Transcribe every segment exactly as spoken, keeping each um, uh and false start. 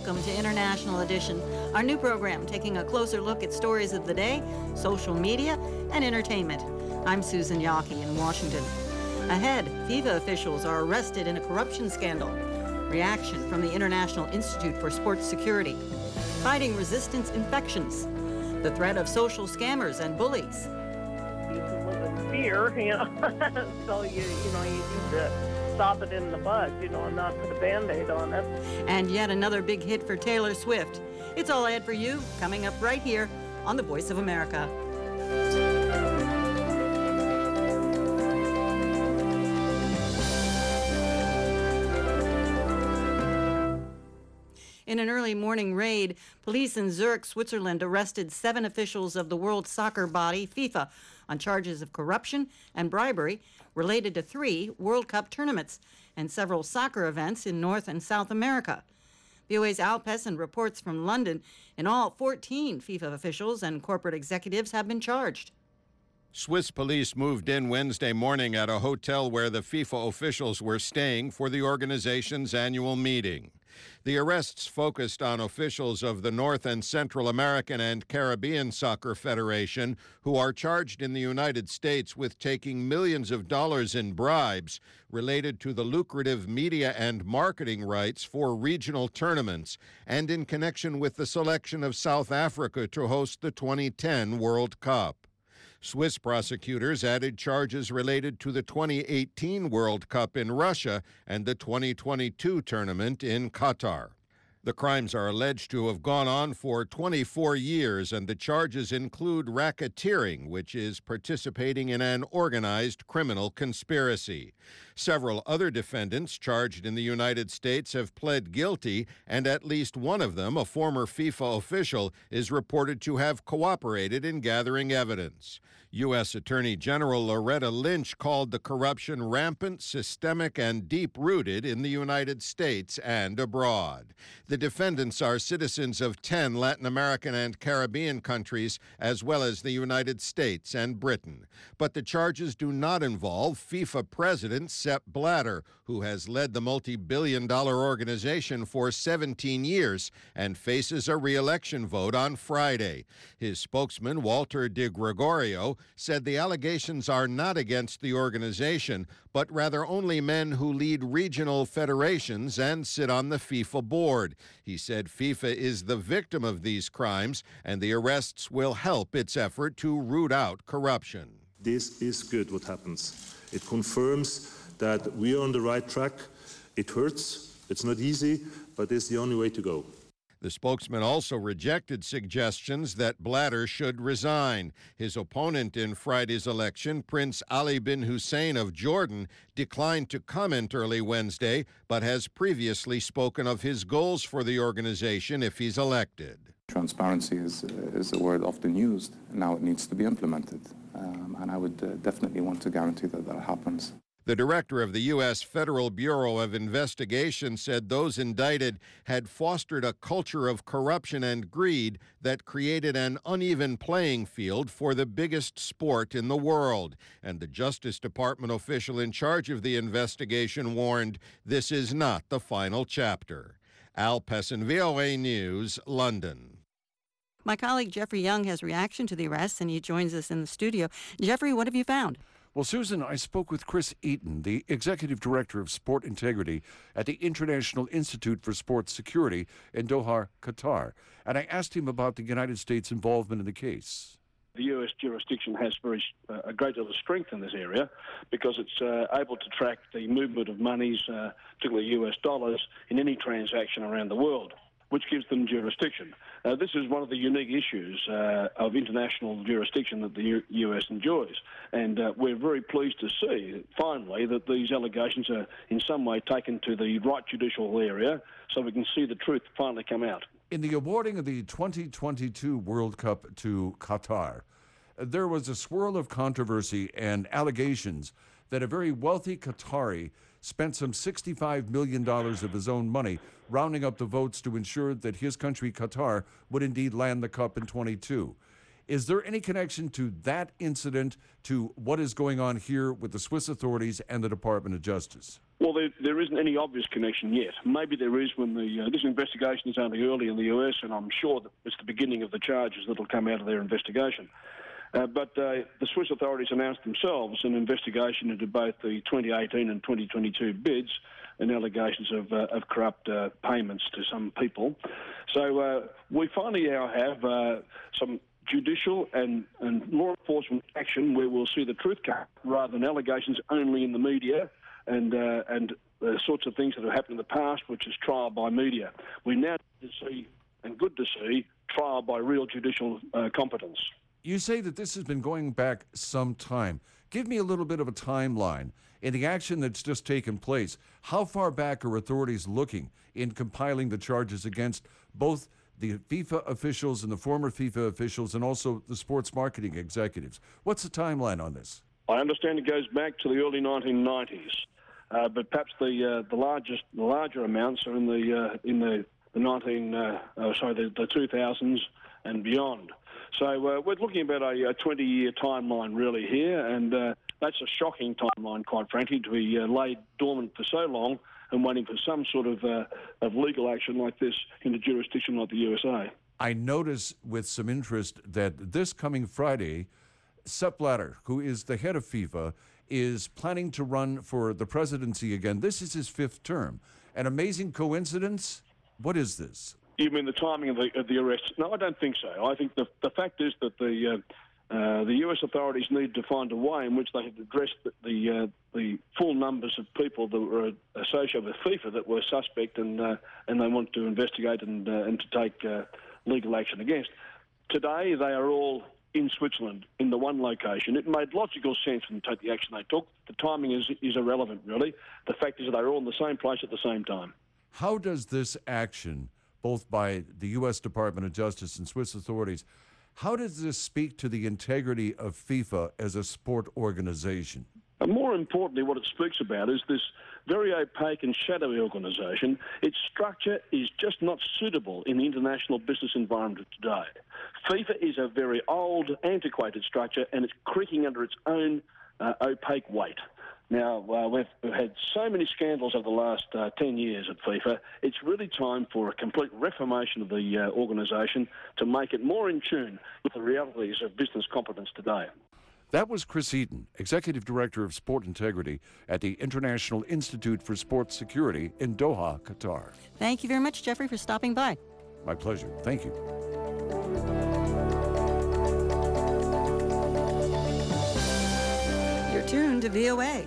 welcome to International Edition, our new program taking a closer look at stories of the day, social media, and entertainment. I'm Susan Yockey in Washington. Ahead, FIFA officials are arrested in a corruption scandal. Reaction from the International Institute for Sports Security. Fighting resistance infections. The threat of social scammers and bullies. People live in fear, you know, so you, you know, you need to stop it in the bud, you know, and not put a Band-Aid on it. And yet another big hit for Taylor Swift. It's all ahead for you, coming up right here on The Voice of America. In an early morning raid, police in Zurich, Switzerland, arrested seven officials of the world soccer body, FIFA, on charges of corruption and bribery related to three World Cup tournaments and several soccer events in North and South America. V O A's Al Pessin reports from London. In all, fourteen FIFA officials and corporate executives have been charged. Swiss police moved in Wednesday morning at a hotel where the FIFA officials were staying for the organization's annual meeting. The arrests focused on officials of the North and Central American and Caribbean Soccer Federation who are charged in the United States with taking millions of dollars in bribes related to the lucrative media and marketing rights for regional tournaments and in connection with the selection of South Africa to host the twenty ten World Cup. Swiss prosecutors added charges related to the twenty eighteen World Cup in Russia and the twenty twenty-two tournament in Qatar. The crimes are alleged to have gone on for twenty-four years, and the charges include racketeering, which is participating in an organized criminal conspiracy. Several other defendants charged in the United States have pled guilty, and at least one of them, a former FIFA official, is reported to have cooperated in gathering evidence. U S Attorney General Loretta Lynch called the corruption rampant, systemic, and deep-rooted in the United States and abroad. The defendants are citizens of ten Latin American and Caribbean countries, as well as the United States and Britain. But the charges do not involve FIFA President Sepp Blatter, who has led the multi-billion dollar organization for seventeen years and faces a re-election vote on Friday. His spokesman, Walter De Gregorio, said the allegations are not against the organization, but rather only men who lead regional federations and sit on the FIFA board. He said FIFA is the victim of these crimes, and the arrests will help its effort to root out corruption. This is good what happens. It confirms that we are on the right track. It hurts, it's not easy, but it's the only way to go. The spokesman also rejected suggestions that Blatter should resign. His opponent in Friday's election, Prince Ali bin Hussein of Jordan, declined to comment early Wednesday, but has previously spoken of his goals for the organization if he's elected. Transparency is, uh, is a word often used. Now it needs to be implemented, um, and I would uh, definitely want to guarantee that that happens. The director of the U S Federal Bureau of Investigation said those indicted had fostered a culture of corruption and greed that created an uneven playing field for the biggest sport in the world. And the Justice Department official in charge of the investigation warned this is not the final chapter. Al Pessin, V O A News, London. My colleague Jeffrey Young has reaction to the arrests, and he joins us in the studio. Jeffrey, what have you found? Well, Susan, I spoke with Chris Eaton, the Executive Director of Sport Integrity at the International Institute for Sports Security in Doha, Qatar, and I asked him about the United States' involvement in the case. The U S jurisdiction has very, uh, a great deal of strength in this area because it's uh, able to track the movement of monies, uh, particularly U S dollars, in any transaction around the world, which gives them jurisdiction. Uh, this is one of the unique issues uh, of international jurisdiction that the U- U.S. enjoys, and uh, we're very pleased to see, finally, that these allegations are in some way taken to the right judicial area so we can see the truth finally come out. In the awarding of the twenty twenty-two World Cup to Qatar, there was a swirl of controversy and allegations that a very wealthy Qatari spent some sixty-five million dollars of his own money rounding up the votes to ensure that his country, Qatar, would indeed land the cup in twenty-two. Is there any connection to that incident to what is going on here with the Swiss authorities and the Department of Justice? Well, there, there isn't any obvious connection yet. Maybe there is when the uh, this investigation is only early in the U S, and I'm sure that it's the beginning of the charges that will come out of their investigation. Uh, but uh, the Swiss authorities announced themselves an investigation into both the twenty eighteen and twenty twenty-two bids and allegations of, uh, of corrupt uh, payments to some people. So uh, we finally now have uh, some judicial and, and law enforcement action where we'll see the truth come rather than allegations only in the media and uh, and the sorts of things that have happened in the past, which is trial by media. We now need to see, and good to see, trial by real judicial uh, competence. You say that this has been going back some time. Give me a little bit of a timeline in the action that's just taken place. How far back are authorities looking in compiling the charges against both the FIFA officials and the former FIFA officials and also the sports marketing executives? What's the timeline on this? I understand it goes back to the early nineteen nineties, uh, but perhaps the uh, the largest, the larger amounts are in the uh, in the, the nineteen uh, uh, sorry the, the two thousands and beyond. So uh, we're looking about a twenty-year timeline really here, and uh, that's a shocking timeline, quite frankly, to be uh, laid dormant for so long and waiting for some sort of uh, of legal action like this in a jurisdiction like the U S A. I notice with some interest that this coming Friday, Sepp Blatter, who is the head of FIFA, is planning to run for the presidency again. This is his fifth term. An amazing coincidence? What is this? You mean the timing of the, of the arrest? No, I don't think so. I think the, the fact is that the uh, uh, the U S authorities need to find a way in which they have addressed the the, uh, the full numbers of people that were associated with FIFA that were suspect, and uh, and they want to investigate and uh, and to take uh, legal action against. Today, they are all in Switzerland, in the one location. It made logical sense for them to take the action they took. The timing is is irrelevant, really. The fact is that they're all in the same place at the same time. How does this action, both by the U S Department of Justice and Swiss authorities, how does this speak to the integrity of FIFA as a sport organization? And more importantly, what it speaks about is this very opaque and shadowy organisation. Its structure is just not suitable in the international business environment of today. FIFA is a very old, antiquated structure, and it's creaking under its own uh, opaque weight. Now, uh, we've, we've had so many scandals over the last uh, ten years at FIFA. It's really time for a complete reformation of the uh, organisation to make it more in tune with the realities of business competence today. That was Chris Eaton, Executive Director of Sport Integrity at the International Institute for Sports Security in Doha, Qatar. Thank you very much, Jeffrey, for stopping by. My pleasure. Thank you. You're tuned to V O A.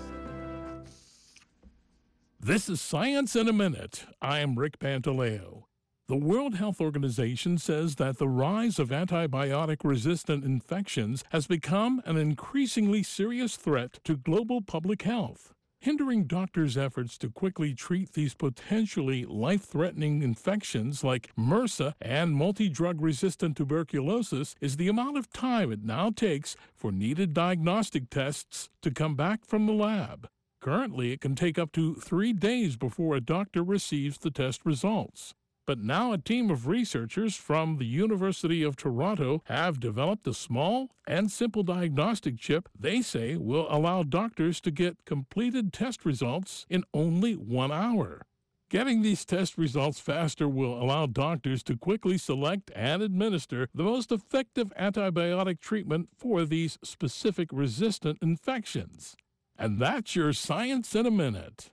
This is Science in a Minute. I am Rick Pantaleo. The World Health Organization says that the rise of antibiotic-resistant infections has become an increasingly serious threat to global public health, hindering doctors' efforts to quickly treat these potentially life-threatening infections like MRSA and multi-drug-resistant tuberculosis is the amount of time it now takes for needed diagnostic tests to come back from the lab. Currently, it can take up to three days before a doctor receives the test results. But now a team of researchers from the University of Toronto have developed a small and simple diagnostic chip they say will allow doctors to get completed test results in only one hour. Getting these test results faster will allow doctors to quickly select and administer the most effective antibiotic treatment for these specific resistant infections. And that's your Science in a Minute.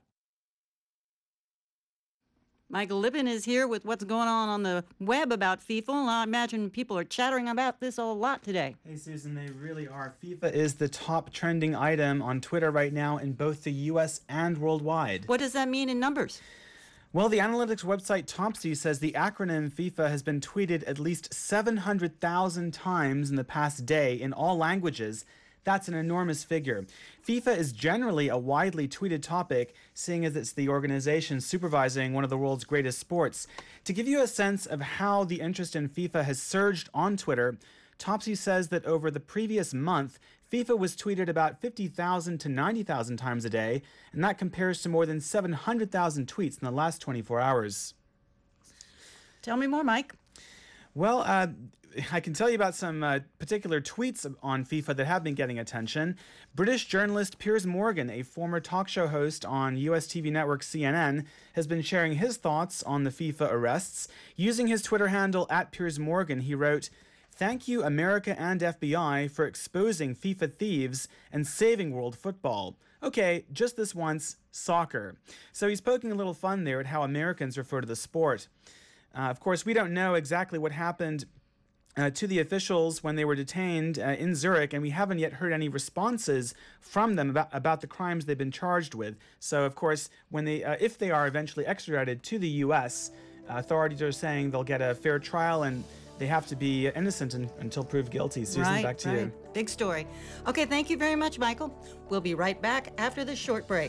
Michael Lippin is here with what's going on on the web about FIFA. I imagine people are chattering about this a lot today. Hey, Susan, they really are. FIFA is the top trending item on Twitter right now in both the U S and worldwide. What does that mean in numbers? Well, the analytics website Topsy says the acronym FIFA has been tweeted at least seven hundred thousand times in the past day in all languages. That's an enormous figure. FIFA is generally a widely tweeted topic, seeing as it's the organization supervising one of the world's greatest sports. To give you a sense of how the interest in FIFA has surged on Twitter, Topsy says that over the previous month, FIFA was tweeted about fifty thousand to ninety thousand times a day, and that compares to more than seven hundred thousand tweets in the last twenty-four hours. Tell me more, Mike. Well, uh, I can tell you about some uh, particular tweets on FIFA that have been getting attention. British journalist Piers Morgan, a former talk show host on U S T V network C N N, has been sharing his thoughts on the FIFA arrests. Using his Twitter handle at Piers Morgan, he wrote, "Thank you, America and F B I, for exposing FIFA thieves and saving world football. Okay, just this once, soccer." So he's poking a little fun there at how Americans refer to the sport. Uh, of course, we don't know exactly what happened uh, to the officials when they were detained uh, in Zurich, and we haven't yet heard any responses from them about, about the crimes they've been charged with. So, of course, when they, uh, if they are eventually extradited to the U S, uh, authorities are saying they'll get a fair trial and they have to be innocent in, until proved guilty. Susan, right, back to right. you. Big story. Okay, thank you very much, Michael. We'll be right back after this short break.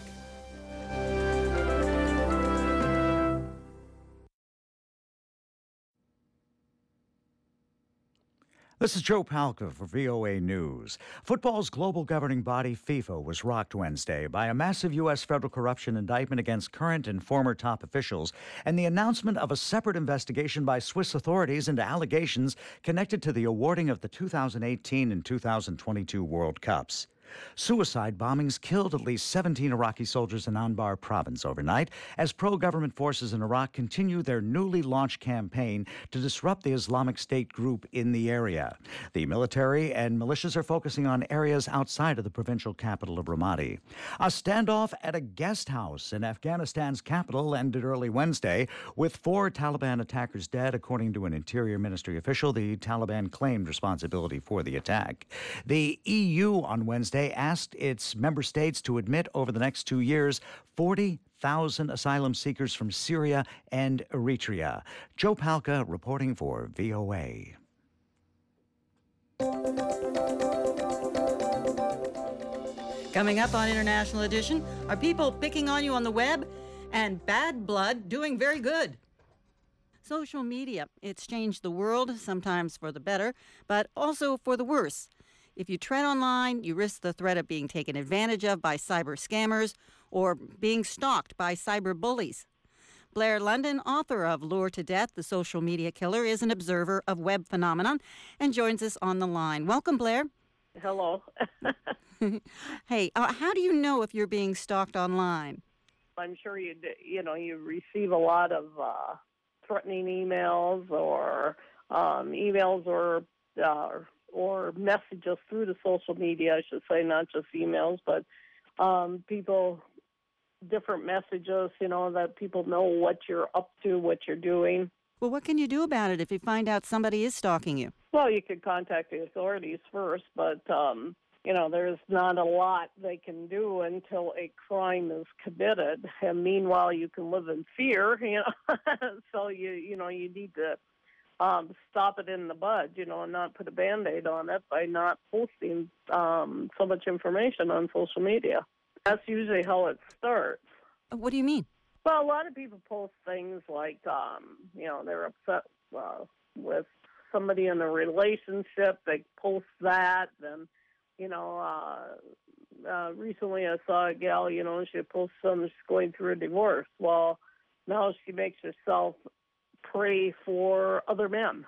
This is Joe Palca for V O A News. Football's global governing body, FIFA, was rocked Wednesday by a massive U S federal corruption indictment against current and former top officials and the announcement of a separate investigation by Swiss authorities into allegations connected to the awarding of the two thousand eighteen and two thousand twenty-two World Cups. Suicide bombings killed at least seventeen Iraqi soldiers in Anbar province overnight as pro-government forces in Iraq continue their newly launched campaign to disrupt the Islamic State group in the area. The military and militias are focusing on areas outside of the provincial capital of Ramadi. A standoff at a guest house in Afghanistan's capital ended early Wednesday with four Taliban attackers dead, according to an Interior Ministry official. The Taliban claimed responsibility for the attack. The E U on Wednesday asked its member states to admit over the next two years forty thousand asylum seekers from Syria and Eritrea. Joe Palca reporting for V O A. Coming up on International Edition, are people picking on you on the web? And bad blood doing very good. Social media, it's changed the world, sometimes for the better, but also for the worse. If you tread online, you risk the threat of being taken advantage of by cyber scammers or being stalked by cyber bullies. Blair London, author of Lure to Death, The Social Media Killer, is an observer of web phenomenon and joins us on the line. Welcome, Blair. Hello. Hey, uh, how do you know if you're being stalked online? I'm sure you you know you receive a lot of uh, threatening emails or um, emails or uh, or messages through the social media, I should say, not just emails, but um, people, different messages, you know, that people know what you're up to, what you're doing. Well, what can you do about it if you find out somebody is stalking you? Well, you could contact the authorities first, but, um, you know, there's not a lot they can do until a crime is committed. And meanwhile, you can live in fear, you know, so you, you know, you need to Um, stop it in the bud, you know, and not put a Band-Aid on it by not posting um, so much information on social media. That's usually how it starts. What do you mean? Well, a lot of people post things like, um, you know, they're upset uh, with somebody in a relationship. They post that. And, you know, uh, uh, recently I saw a gal, you know, she posted something, she's going through a divorce. Well, now she makes herself pray for other men,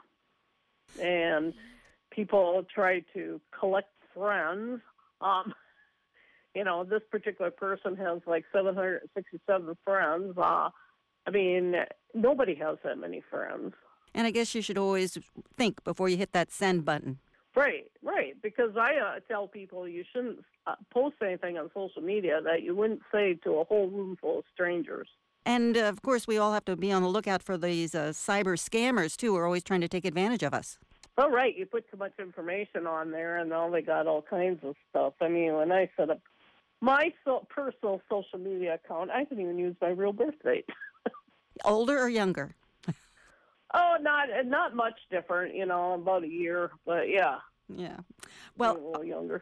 and people try to collect friends. Um, you know, this particular person has like seven hundred sixty-seven friends. Uh, I mean, nobody has that many friends. And I guess you should always think before you hit that send button. Right, right. Because I uh, tell people you shouldn't uh, post anything on social media that you wouldn't say to a whole room full of strangers. And, uh, of course, we all have to be on the lookout for these uh, cyber scammers, too, who are always trying to take advantage of us. Oh, right. You put too much information on there, and now they got all kinds of stuff. I mean, when I set up my so- personal social media account, I can even use my real birth date. Older or younger? Oh, not not much different, you know, about a year, but yeah. Yeah. Well, a little younger.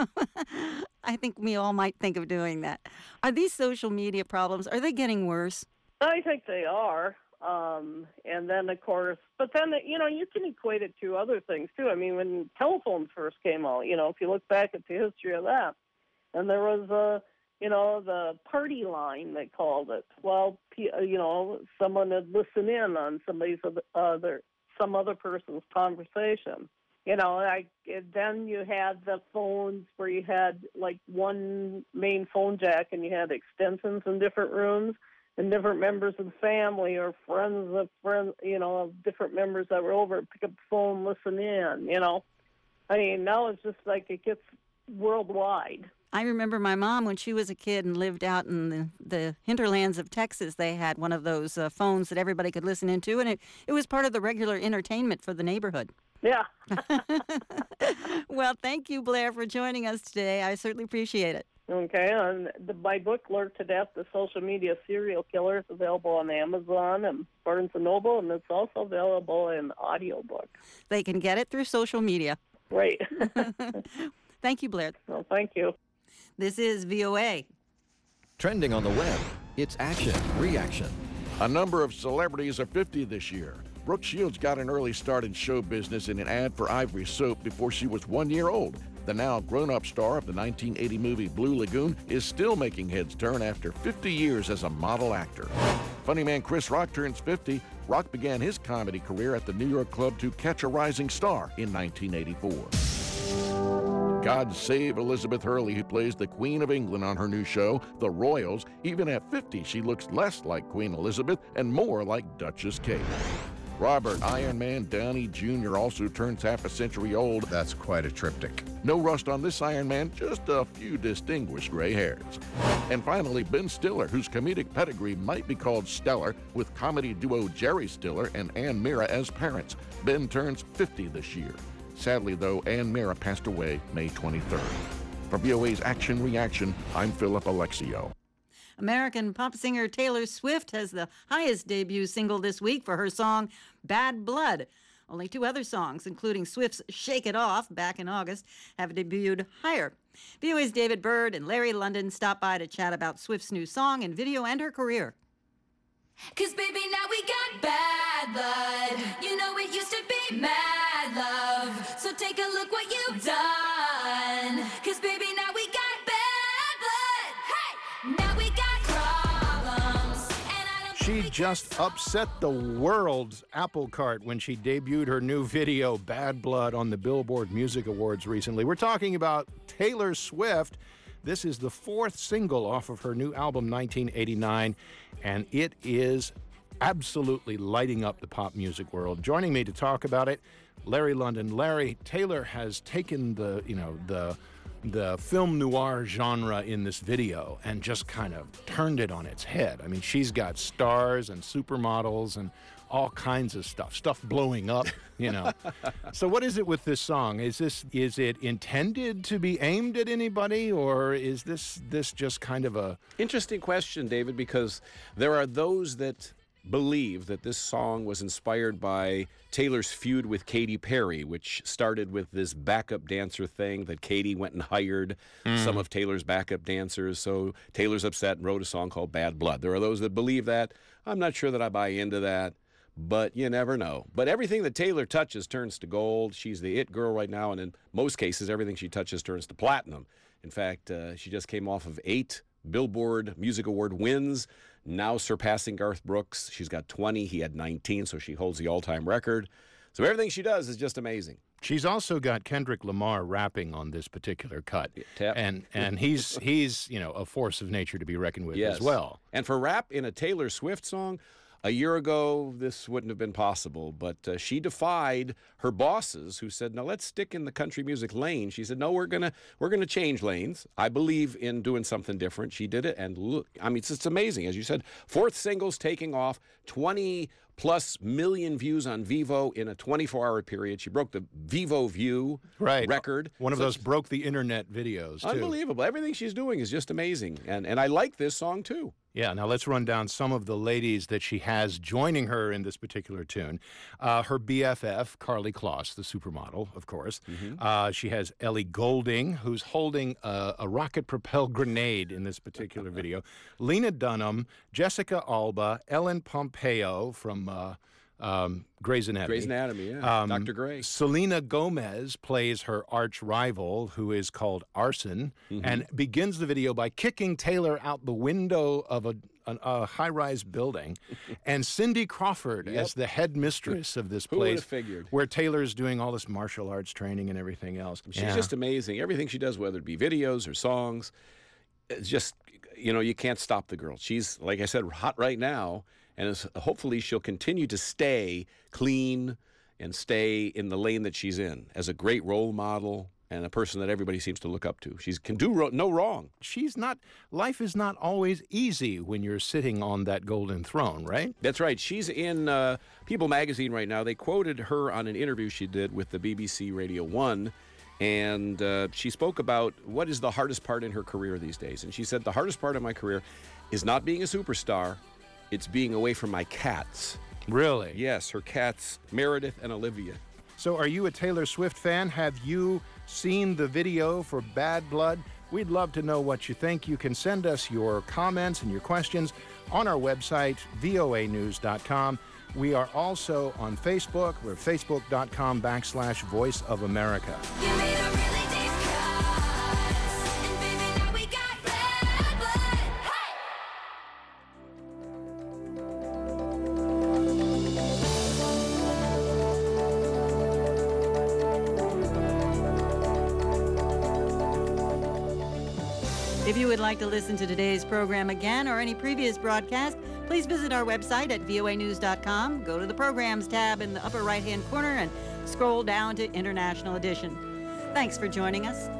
I think we all might think of doing that. Are these social media problems, are they getting worse? I think they are. Um, and then, of course, but then, you know, you can equate it to other things, too. I mean, when telephones first came out, you know, if you look back at the history of that, and there was, a, you know, the party line, they called it. Well, you know, someone would listen in on somebody's other some other person's conversation. You know, like then you had the phones where you had like one main phone jack and you had extensions in different rooms, and different members of the family or friends of friends, you know, of different members that were over, pick up the phone, listen in, you know. I mean, now it's just like it gets worldwide. I remember my mom when she was a kid and lived out in the, the hinterlands of Texas. They had one of those uh, phones that everybody could listen into, and it, it was part of the regular entertainment for the neighborhood. Yeah. Well, thank you, Blair, for joining us today. I certainly appreciate it. Okay, and the, my book, Lurk to Death, The Social Media Serial Killer, is available on Amazon and Barnes and Noble, and it's also available in audiobook. They can get it through social media. Right. Thank you, Blair. Well, thank you. This is V O A. Trending on the web, it's Action Reaction. A number of celebrities are fifty this year. Brooke Shields got an early start in show business in an ad for Ivory Soap before she was one year old. The now grown-up star of the nineteen eighty movie Blue Lagoon is still making heads turn after fifty years as a model actor. Funny man Chris Rock turns fifty. Rock began his comedy career at the New York club To Catch a Rising Star in nineteen eighty-four. God save Elizabeth Hurley, who plays the Queen of England on her new show, The Royals. Even at fifty, she looks less like Queen Elizabeth and more like Duchess Kate. Robert Iron Man Downey Junior also turns half a century old. That's quite a triptych. No rust on this Iron Man, just a few distinguished gray hairs. And finally, Ben Stiller, whose comedic pedigree might be called stellar, with comedy duo Jerry Stiller and Ann Mira as parents. Ben turns fifty this year. Sadly, though, Ann Mira passed away May twenty-third. For V O A's Action Reaction, I'm Philip Alexio. American pop singer Taylor Swift has the highest debut single this week for her song Bad Blood. Only two other songs, including Swift's Shake It Off back in August, have debuted higher. V O A's David Byrd and Larry London stopped by to chat about Swift's new song and video and her career. Cause baby, now we got bad blood. You know it used to be mad love. So take a look what you've done. Cause baby, now we got bad blood. Hey! Now we got problems. And I don't She just upset the world's apple cart when she debuted her new video, Bad Blood, on the Billboard Music Awards recently. We're talking about Taylor Swift. This is the fourth single off of her new album, nineteen eighty-nine, and it is absolutely lighting up the pop music world. Joining me to talk about it, Larry London. Larry, Taylor has taken the, you know, the the film noir genre in this video and just kind of turned it on its head. I mean, she's got stars and supermodels and all kinds of stuff, stuff blowing up, you know. So what is it with this song? Is this is it intended to be aimed at anybody, or is this this just kind of a... Interesting question, David, because there are those that believe that this song was inspired by Taylor's feud with Katy Perry, which started with this backup dancer thing that Katy went and hired mm. some of Taylor's backup dancers. So Taylor's upset and wrote a song called Bad Blood. There are those that believe that. I'm not sure that I buy into that, but you never know. But everything that Taylor touches turns to gold. She's the it girl right now, and in most cases, everything she touches turns to platinum. In fact, uh, she just came off of eight Billboard Music Award wins, now surpassing Garth Brooks. She's got twenty. He had nineteen, so she holds the all-time record. So everything she does is just amazing. She's also got Kendrick Lamar rapping on this particular cut, Tap. and and he's he's you know a force of nature to be reckoned with yes. as well. And for rap in a Taylor Swift song, a year ago, this wouldn't have been possible, but uh, she defied her bosses who said, no, let's stick in the country music lane. She said, no, we're going to we're gonna change lanes. I believe in doing something different. She did it, and look, I mean, it's, it's amazing. As you said, fourth single's taking off, twenty plus million views on Vivo in a twenty-four hour period. She broke the Vivo View right. record. One of so those broke the internet videos, too. Unbelievable. Everything she's doing is just amazing, and, and I like this song, too. Yeah, now let's run down some of the ladies that she has joining her in this particular tune. Uh, her B F F, Carly Kloss, the supermodel, of course. Mm-hmm. Uh, she has Ellie Goulding, who's holding a, a rocket-propelled grenade in this particular video. Lena Dunham, Jessica Alba, Ellen Pompeo from uh, um, Grey's Anatomy. Grey's Anatomy, yeah. Um, Doctor Grey. Selena Gomez plays her arch rival, who is called Arson, mm-hmm. and begins the video by kicking Taylor out the window of a an, a high-rise building, and Cindy Crawford Yep. as the headmistress of this Who would place. have figured? Where Taylor's doing all this martial arts training and everything else. She's Yeah. just amazing. Everything she does, whether it be videos or songs, it's just, you know, you can't stop the girl. She's, like I said, hot right now, and is, hopefully she'll continue to stay clean and stay in the lane that she's in as a great role model and a person that everybody seems to look up to. She can do ro- no wrong. She's not, life is not always easy when you're sitting on that golden throne, right? That's right. She's in uh, People magazine right now. They quoted her on an interview she did with the B B C Radio one, and uh, she spoke about what is the hardest part in her career these days. And she said, the hardest part of my career is not being a superstar, it's being away from my cats. Really? Yes, her cats, Meredith and Olivia. So are you a Taylor Swift fan? Have you seen the video for Bad Blood? We'd love to know what you think. You can send us your comments and your questions on our website, V O A news dot com. We are also on Facebook. We're facebook.com backslash Voice of America. If you would like to listen to today's program again or any previous broadcast, please visit our website at V O A news dot com. Go to the Programs tab in the upper right-hand corner and scroll down to International Edition. Thanks for joining us.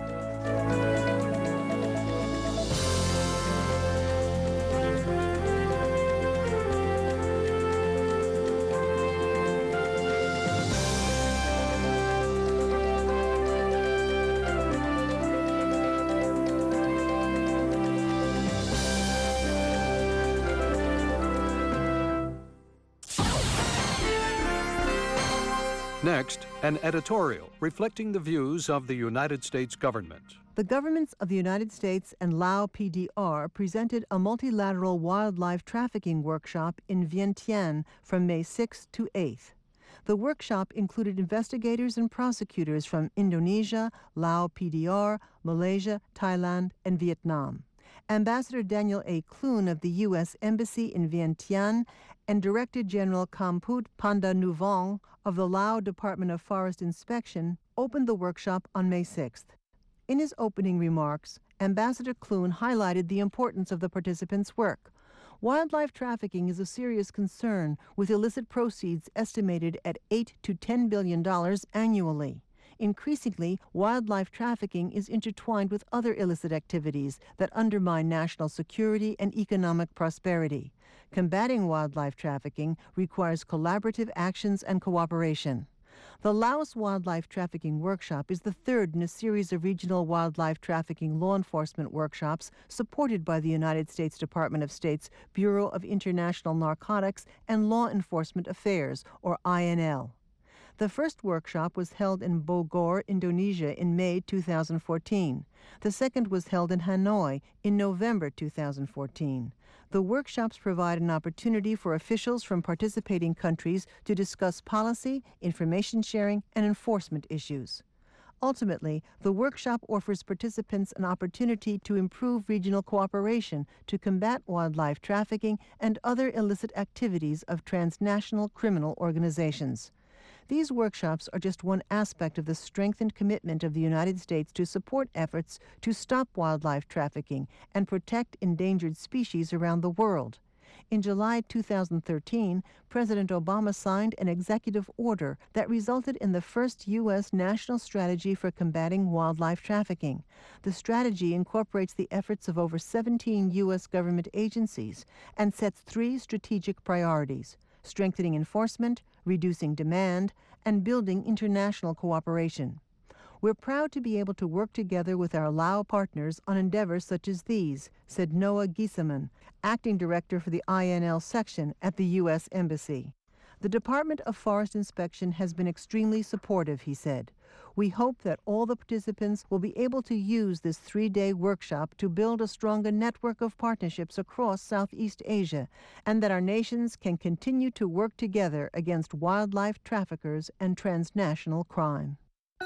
Next, an editorial reflecting the views of the United States government. The governments of the United States and Lao P D R presented a multilateral wildlife trafficking workshop in Vientiane from May sixth to eighth. The workshop included investigators and prosecutors from Indonesia, Lao P D R, Malaysia, Thailand, and Vietnam. Ambassador Daniel A. Clune of the U S Embassy in Vientiane and Director General Kamput Pandanuvong of the Lao Department of Forest Inspection opened the workshop on May sixth. In his opening remarks, Ambassador Clune highlighted the importance of the participants' work. Wildlife trafficking is a serious concern, with illicit proceeds estimated at eight to ten billion dollars annually. Increasingly, wildlife trafficking is intertwined with other illicit activities that undermine national security and economic prosperity. Combating wildlife trafficking requires collaborative actions and cooperation. The Laos Wildlife Trafficking Workshop is the third in a series of regional wildlife trafficking law enforcement workshops supported by the United States Department of State's Bureau of International Narcotics and Law Enforcement Affairs, or I N L. The first workshop was held in Bogor, Indonesia in May two thousand fourteen. The second was held in Hanoi in November two thousand fourteen. The workshops provide an opportunity for officials from participating countries to discuss policy, information sharing, and enforcement issues. Ultimately, the workshop offers participants an opportunity to improve regional cooperation to combat wildlife trafficking and other illicit activities of transnational criminal organizations. These workshops are just one aspect of the strengthened commitment of the United States to support efforts to stop wildlife trafficking and protect endangered species around the world. In July two thousand thirteen, President Obama signed an executive order that resulted in the first U S national strategy for combating wildlife trafficking. The strategy incorporates the efforts of over seventeen U S government agencies and sets three strategic priorities: strengthening enforcement, reducing demand, and building international cooperation. We're proud to be able to work together with our Lao partners on endeavors such as these, said Noah Giesemann, acting director for the I N L section at the U S Embassy. The Department of Forest Inspection has been extremely supportive, he said. We hope that all the participants will be able to use this three-day workshop to build a stronger network of partnerships across Southeast Asia, and that our nations can continue to work together against wildlife traffickers and transnational crime.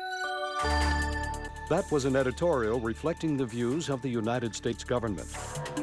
That was an editorial reflecting the views of the United States government.